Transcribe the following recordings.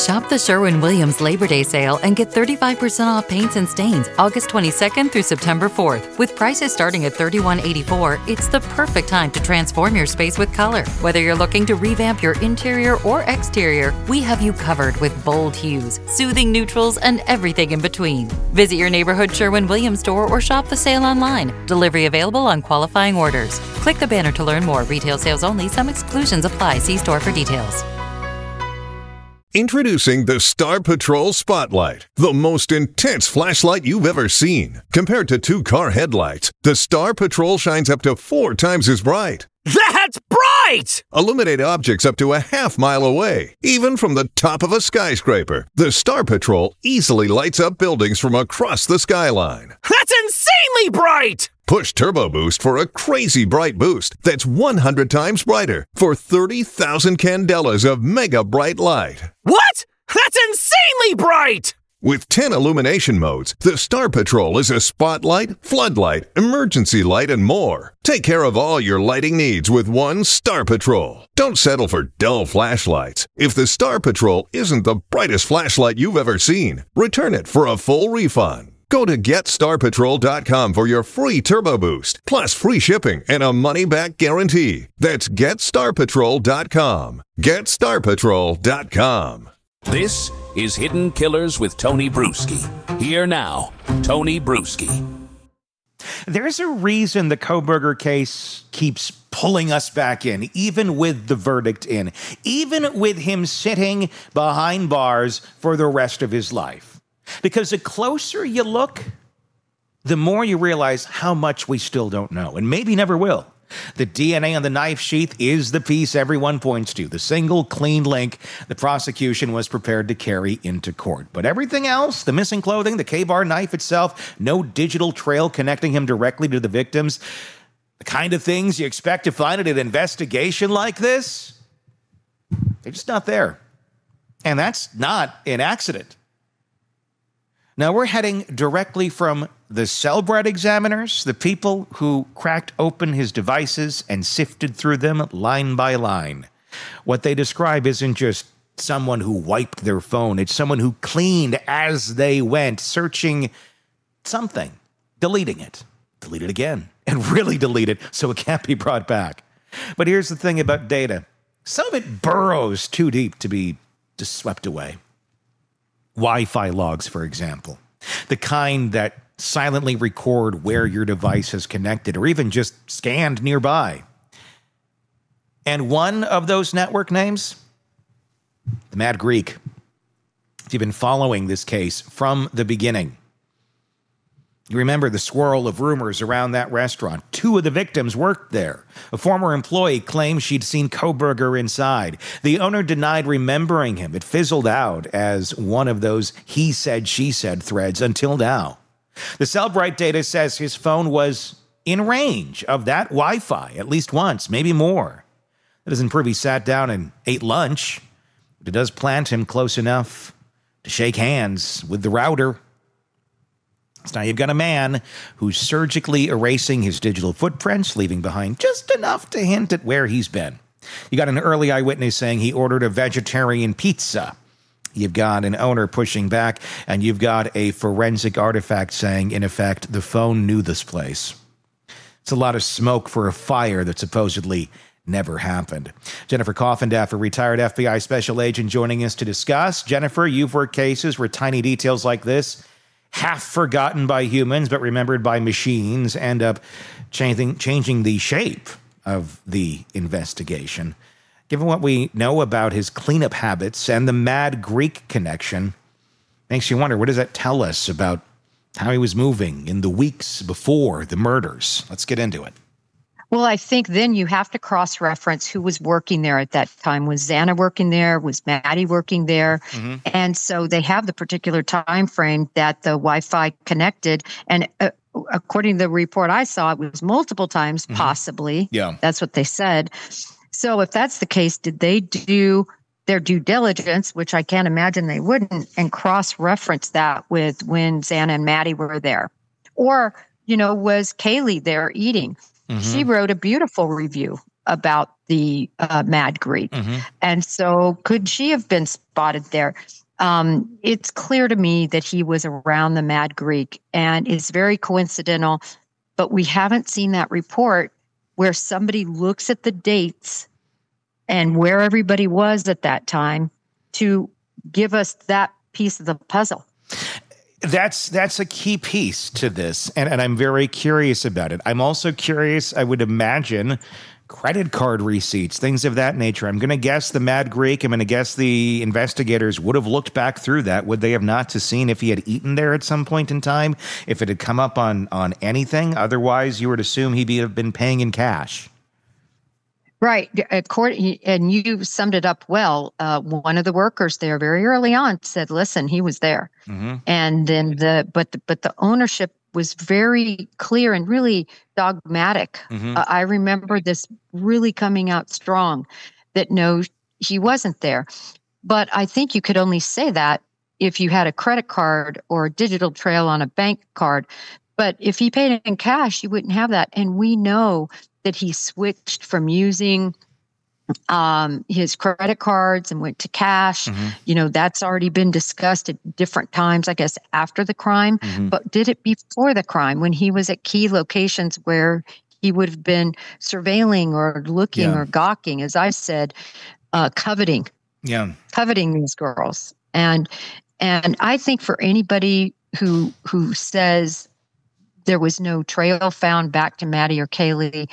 Shop the Sherwin-Williams Labor Day sale and get 35% off paints and stains August 22nd through September 4th. With prices starting at $31.84, it's the perfect time to transform your space with color. Whether you're looking to revamp your interior or exterior, we have you covered with bold hues, soothing neutrals, and everything in between. Visit your neighborhood Sherwin-Williams store or shop the sale online. Delivery available on qualifying orders. Click the banner to learn more. Retail sales only. Some exclusions apply. See store for details. Introducing the Star Patrol Spotlight, the most intense flashlight you've ever seen. Compared to 2-car headlights, the Star Patrol shines up to 4 times as bright. That's bright! Illuminate objects up to a half-mile away, even from the top of a skyscraper. The Star Patrol easily lights up buildings from across the skyline. That's insanely bright! Push Turbo Boost for a crazy bright boost that's 100 times brighter for 30,000 candelas of mega bright light. What? That's insanely bright! With 10 illumination modes, the Star Patrol is a spotlight, floodlight, emergency light, and more. Take care of all your lighting needs with one Star Patrol. Don't settle for dull flashlights. If the Star Patrol isn't the brightest flashlight you've ever seen, return it for a full refund. Go to GetStarPatrol.com for your free Turbo Boost, plus free shipping and a money-back guarantee. That's GetStarPatrol.com. GetStarPatrol.com. This is Hidden Killers with Tony Bruschi. Here now, Tony Bruschi. There's a reason the Kohberger case keeps pulling us back in, even with the verdict in, even with him sitting behind bars for the rest of his life. Because the closer you look, the more you realize how much we still don't know, and maybe never will. The DNA on the knife sheath is the piece everyone points to, the single clean link the prosecution was prepared to carry into court. But everything else, the missing clothing, the K-bar knife itself, no digital trail connecting him directly to the victims, the kind of things you expect to find in an investigation like this, they're just not there. And that's not an accident. Now, we're heading directly from the Cellebrite examiners, the people who cracked open his devices and sifted through them line by line. What they describe isn't just someone who wiped their phone. It's someone who cleaned as they went, searching something, deleting it again, and really delete it so it can't be brought back. But here's the thing about data. Some of it burrows too deep to be just swept away. Wi-Fi logs, for example, the kind that silently record where your device is connected or even just scanned nearby. And one of those network names, the Mad Greek. If you've been following this case from the beginning, you remember the swirl of rumors around that restaurant. 2 of the victims worked there. A former employee claimed she'd seen Kohberger inside. The owner denied remembering him. It fizzled out as one of those he said, she said threads until now. The Cellebrite data says his phone was in range of that Wi-Fi at least once, maybe more. That doesn't prove he sat down and ate lunch, but it does plant him close enough to shake hands with the router. So now you've got a man who's surgically erasing his digital footprints, leaving behind just enough to hint at where he's been. You got an early eyewitness saying he ordered a vegetarian pizza. You've got an owner pushing back, and you've got a forensic artifact saying, in effect, the phone knew this place. It's a lot of smoke for a fire that supposedly never happened. Jennifer Coffendaff, a retired FBI special agent, joining us to discuss. Jennifer, you've worked cases where tiny details like this, half forgotten by humans but remembered by machines, end up changing the shape of the investigation. Given what we know about his cleanup habits and the Mad Greek connection, makes you wonder, what does that tell us about how he was moving in the weeks before the murders? Let's get into it. Well, I think then you have to cross-reference who was working there at that time. Was Xana working there? Was Maddie working there? Mm-hmm. And so they have the particular time frame that the Wi-Fi connected. And according to the report I saw, it was multiple times, possibly. Yeah. That's what they said. So if that's the case, did they do their due diligence, which I can't imagine they wouldn't, and cross-reference that with when Xana and Maddie were there? Or, was Kaylee there eating? She wrote a beautiful review about the Mad Greek. And so could she have been spotted there? It's clear to me that he was around the Mad Greek, and it's very coincidental, but we haven't seen that report where somebody looks at the dates and where everybody was at that time to give us that piece of the puzzle. That's a key piece to this, and I'm very curious about it. I'm also curious, I would imagine, credit card receipts, things of that nature. I'm going to guess the Mad Greek, I'm going to guess the investigators would have looked back through that, would they have not, to seen if he had eaten there at some point in time, if it had come up on anything. Otherwise, you would assume he'd have been paying in cash. Right. And you summed it up well. One of the workers there very early on said, listen, he was there. And then but the ownership was very clear and really dogmatic. I remember this really coming out strong that no, he wasn't there. But I think you could only say that if you had a credit card or a digital trail on a bank card. But if he paid in cash, you wouldn't have that. And we know that he switched from using his credit cards and went to cash. You know, that's already been discussed at different times, I guess, after the crime. But did it before the crime when he was at key locations where he would have been surveilling or looking or gawking, as I said, coveting these girls. And I think for anybody who says there was no trail found back to Maddie or Kaylee,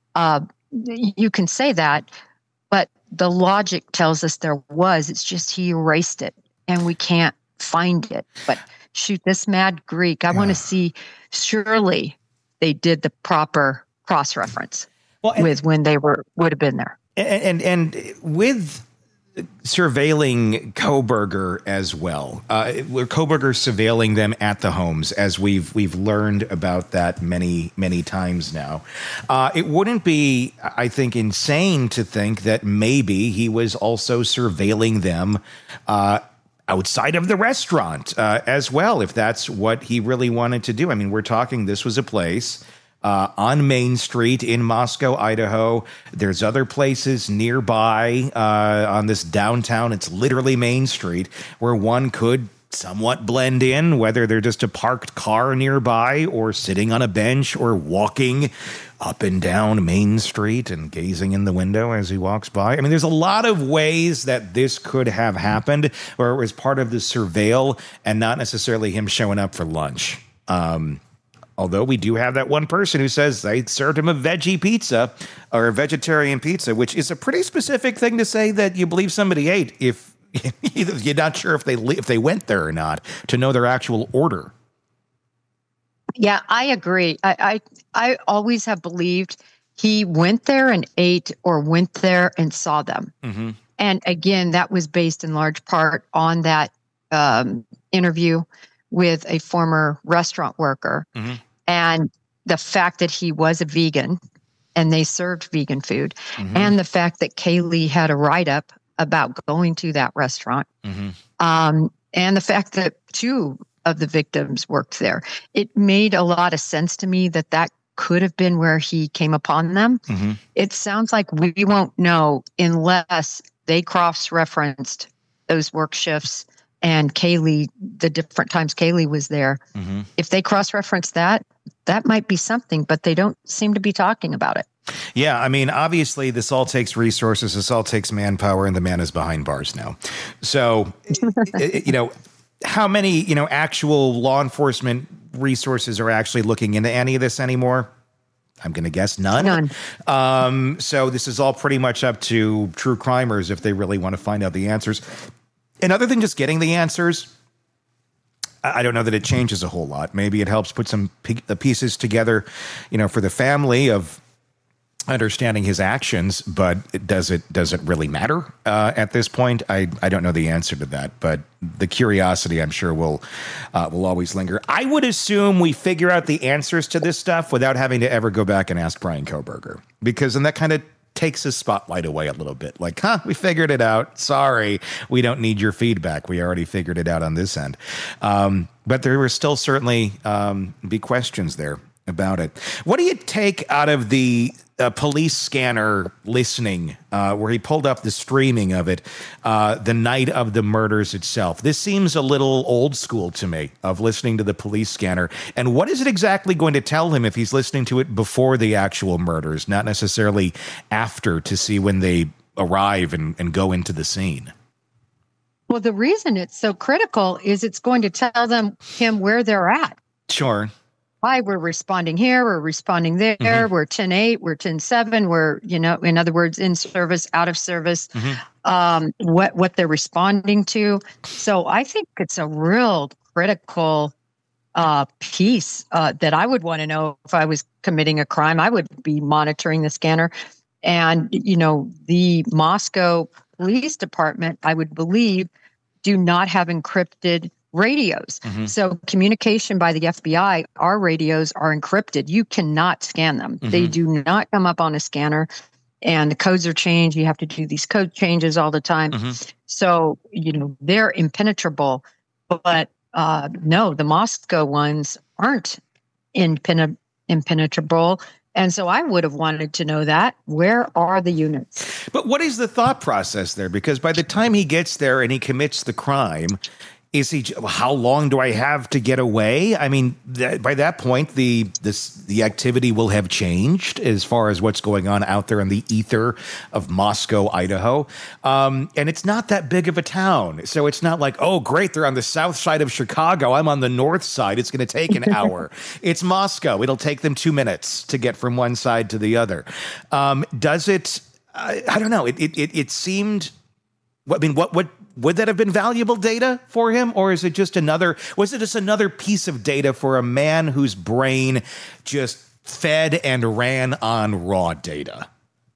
you can say that, but the logic tells us there was. It's just he erased it, and we can't find it. But shoot, this Mad Greek, I want to see, surely they did the proper cross-reference with when they would have been there. And with surveilling Kohberger as well, Kohberger surveilling them at the homes, as we've learned about that many times now. It wouldn't be, I think, insane to think that maybe he was also surveilling them outside of the restaurant as well, if that's what he really wanted to do. I mean, we're talking, this was a place on Main Street in Moscow, Idaho. There's other places nearby on this downtown, it's literally Main Street, where one could somewhat blend in, whether they're just a parked car nearby or sitting on a bench or walking up and down Main Street and gazing in the window as he walks by. I mean, there's a lot of ways that this could have happened, or it was part of the surveil and not necessarily him showing up for lunch. Although we do have that one person who says they served him a veggie pizza or a vegetarian pizza, which is a pretty specific thing to say that you believe somebody ate if you're not sure if they went there or not, to know their actual order. Yeah, I agree. I always have believed he went there and ate or went there and saw them. And again, that was based in large part on that interview with a former restaurant worker, and the fact that he was a vegan and they served vegan food, and the fact that Kaylee had a write-up about going to that restaurant, and the fact that two of the victims worked there. It made a lot of sense to me that could have been where he came upon them. It sounds like we won't know unless they cross-referenced those work shifts and Kaylee, the different times Kaylee was there. If they cross-reference that might be something, but they don't seem to be talking about it. Yeah, I mean, obviously, this all takes resources. This all takes manpower, and the man is behind bars now. So, how many, actual law enforcement resources are actually looking into any of this anymore? I'm going to guess none. So this is all pretty much up to true crimers if they really want to find out the answers. And other than just getting the answers, I don't know that it changes a whole lot. Maybe it helps put some pieces together, for the family of understanding his actions, but does it really matter at this point? I don't know the answer to that, but the curiosity, I'm sure, will always linger. I would assume we figure out the answers to this stuff without having to ever go back and ask Bryan Kohberger, because then that kind of takes his spotlight away a little bit. Like, we figured it out. Sorry, we don't need your feedback. We already figured it out on this end. But there will still certainly be questions there about it. What do you take out of the police scanner listening, where he pulled up the streaming of it the night of the murders itself. This seems a little old school to me, of listening to the police scanner. And what is it exactly going to tell him if he's listening to it before the actual murders, not necessarily after, to see when they arrive and go into the scene? Well, the reason it's so critical is it's going to tell him where they're at. Sure. Hi, we're responding here, we're responding there, we're 10-8, we're 10-7, we're, in other words, in service, out of service, what they're responding to. So I think it's a real critical piece that I would want to know if I was committing a crime. I would be monitoring the scanner. And, the Moscow Police Department, I would believe, do not have encrypted radios. So communication by the FBI, our radios are encrypted. You cannot scan them. They do not come up on a scanner, and the codes are changed. You have to do these code changes all the time. So, they're impenetrable. But no, the Moscow ones aren't impenetrable. And so I would have wanted to know that. Where are the units? But what is the thought process there? Because by the time he gets there and he commits the crime, how long do I have to get away? I mean, by that point, the activity will have changed as far as what's going on out there in the ether of Moscow, Idaho. And it's not that big of a town. So it's not like, oh, great, they're on the south side of Chicago. I'm on the north side. It's going to take an hour. It's Moscow. It'll take them 2 minutes to get from one side to the other. Does it? I don't know. It seemed. I mean, what would that have been valuable data for him, or was it just another piece of data for a man whose brain just fed and ran on raw data?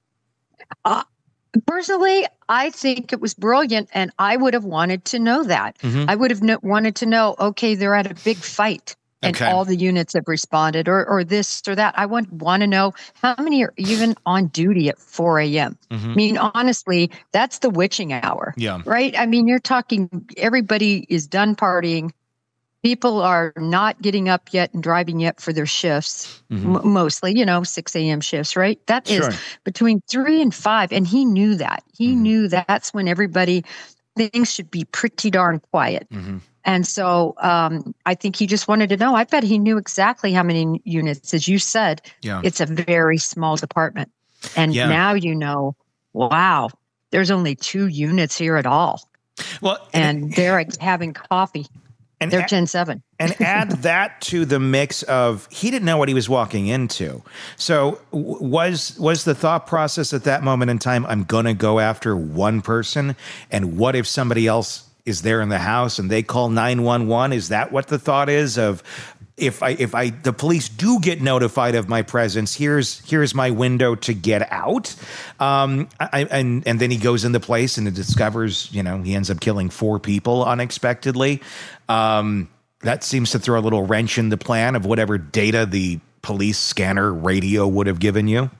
Personally, I think it was brilliant, and I would have wanted to know that. I would have wanted to know, okay, they're at a big fight, and all the units have responded, or this or that. I want to know how many are even on duty at 4 a.m. I mean, honestly, that's the witching hour, right? I mean, you're talking, everybody is done partying. People are not getting up yet and driving yet for their shifts, mostly, 6 a.m. shifts, right? That is between 3 and 5. And he knew that. He knew that's when things should be pretty darn quiet. And so I think he just wanted to know. I bet he knew exactly how many units. As you said, it's a very small department. And now wow, there's only 2 units here at all. Well, and they're having coffee. And they're 10-7. And add that to the mix of he didn't know what he was walking into. So was the thought process at that moment in time, I'm going to go after one person? And what if somebody else is there in the house and they call 911? Is that what the thought is of, if the police do get notified of my presence, here's my window to get out? And then he goes in the place and it discovers, he ends up killing 4 people unexpectedly. That seems to throw a little wrench in the plan of whatever data the police scanner radio would have given you.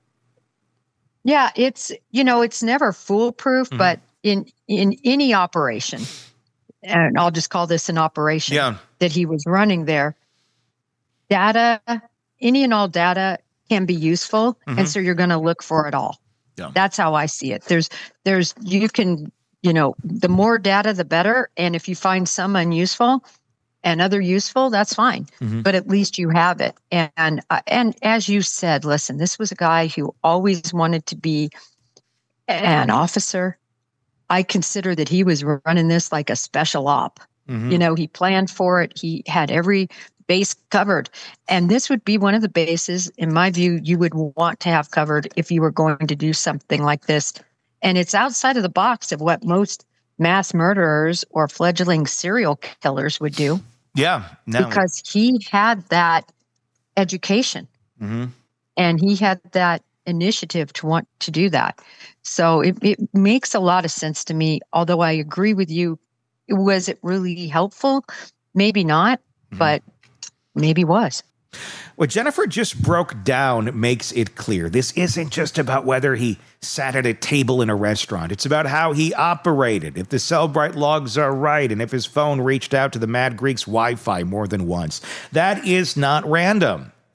Yeah, it's never foolproof, but in any operation, and I'll just call this an operation that he was running there, data, any and all data can be useful. And so you're going to look for it all. Yeah. That's how I see it. You can, the more data, the better. And if you find some unuseful and other useful, that's fine. But at least you have it. And as you said, listen, this was a guy who always wanted to be an officer. I consider that he was running this like a special op. He planned for it. He had every base covered. And this would be one of the bases, in my view, you would want to have covered if you were going to do something like this. And it's outside of the box of what most mass murderers or fledgling serial killers would do. Yeah. Because he had that education. And he had that initiative to want to do that. So it makes a lot of sense to me, although I agree with you. Was it really helpful? Maybe not, but maybe was. What Jennifer just broke down makes it clear. This isn't just about whether he sat at a table in a restaurant. It's about how he operated, if the Cellbrite logs are right, and if his phone reached out to the Mad Greek's Wi-Fi more than once. That is not random.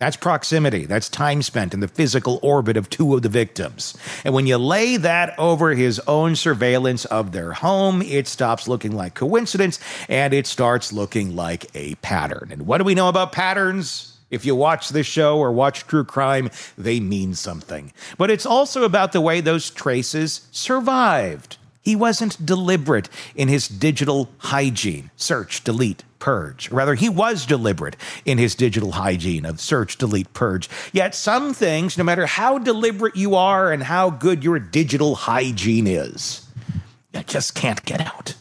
That's proximity. That's time spent in the physical orbit of two of the victims. And when you lay that over his own surveillance of their home, it stops looking like coincidence and it starts looking like a pattern. And what do we know about patterns? If you watch this show or watch true crime, they mean something. But it's also about the way those traces survived. He wasn't deliberate in his digital hygiene, search, delete, purge. Rather, he was deliberate in his digital hygiene of search, delete, purge. Yet some things, no matter how deliberate you are and how good your digital hygiene is, you just can't get out.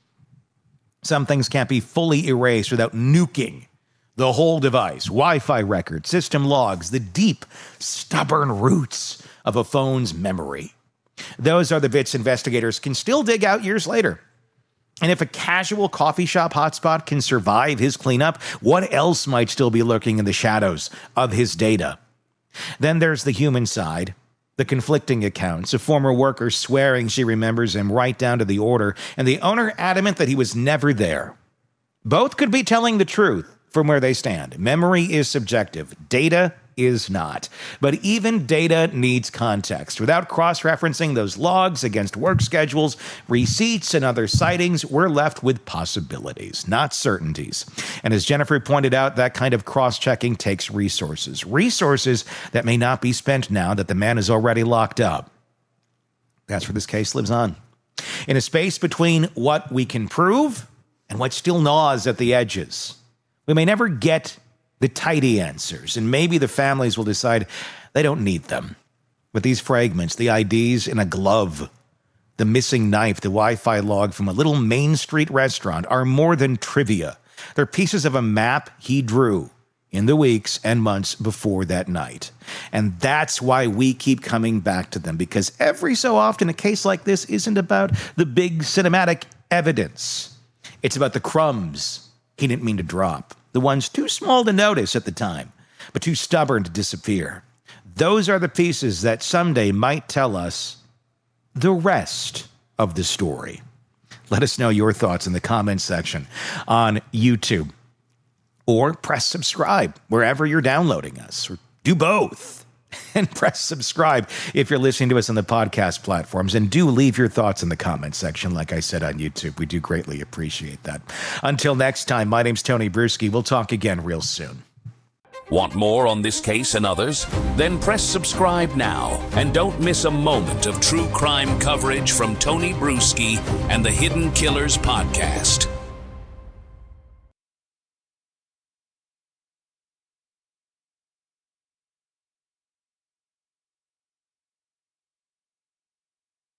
Some things can't be fully erased without nuking the whole device, Wi-Fi records, system logs, the deep, stubborn roots of a phone's memory. Those are the bits investigators can still dig out years later. And if a casual coffee shop hotspot can survive his cleanup, what else might still be lurking in the shadows of his data? Then there's the human side, the conflicting accounts, a former worker swearing she remembers him right down to the order, and the owner adamant that he was never there. Both could be telling the truth from where they stand. Memory is subjective. Data is not. But even data needs context. Without cross-referencing those logs against work schedules, receipts, and other sightings, we're left with possibilities, not certainties. And as Jennifer pointed out, that kind of cross-checking takes resources. Resources that may not be spent now that the man is already locked up. That's where this case lives on. In a space between what we can prove and what still gnaws at the edges. We may never get the tidy answers, and maybe the families will decide they don't need them. But these fragments, the IDs in a glove, the missing knife, the Wi-Fi log from a little Main Street restaurant are more than trivia. They're pieces of a map he drew in the weeks and months before that night. And that's why we keep coming back to them, because every so often a case like this isn't about the big cinematic evidence. It's about the crumbs he didn't mean to drop. The ones too small to notice at the time, but too stubborn to disappear. Those are the pieces that someday might tell us the rest of the story. Let us know your thoughts in the comments section on YouTube. Or press subscribe wherever you're downloading us. Or do both. And press subscribe if you're listening to us on the podcast platforms. And do leave your thoughts in the comments section, like I said on YouTube. We do greatly appreciate that. Until next time, my name's Tony Bruschi. We'll talk again real soon. Want more on this case and others? Then press subscribe now and don't miss a moment of true crime coverage from Tony Bruschi and the Hidden Killers podcast.